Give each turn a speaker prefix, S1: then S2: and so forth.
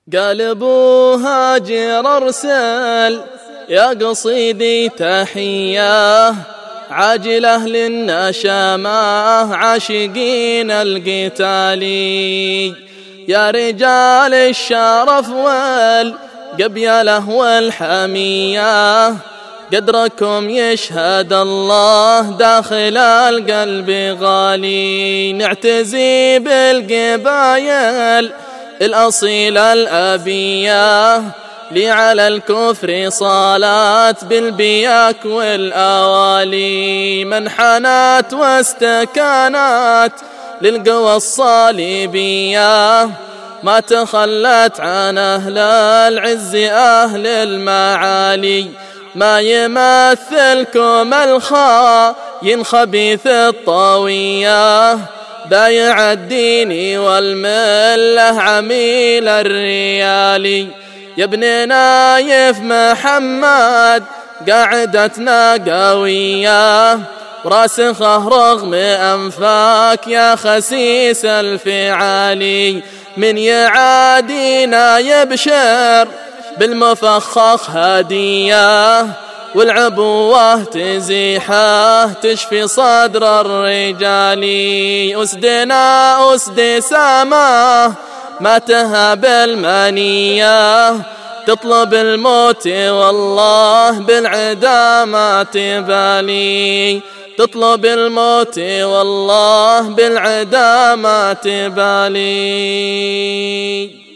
S1: قال ابو هاجر ارسل يا قصيدي تحية عاجله للنشامة عاشقين القتالي، يا رجال الشرف والقبيله والحمية قدركم يشهد الله داخل القلب غالي. نعتزي بالقبايل الأصيلة الأبية لي على الكفر صلاة بالبياك والأوالي، منحنات واستكانات للقوى الصليبية ما تخلت عن أهل العز أهل المعالي، ما يمثلكم الخاين خبيث الطوية بايع الدين والمله عميل الريالي. يا ابن نايف محمد قاعدتنا قوية وراسخه رغم أنفاك يا خسيس الفعالي، من يعادينا يبشر بالمفخخ هدية والعبوة تزيحه تشفي صدر الرجال. أسدنا أسد ساماه ما تهاب المنية تطلب الموت والله بالعدا ما تبالي، تطلب الموت والله بالعدا ما تبالي.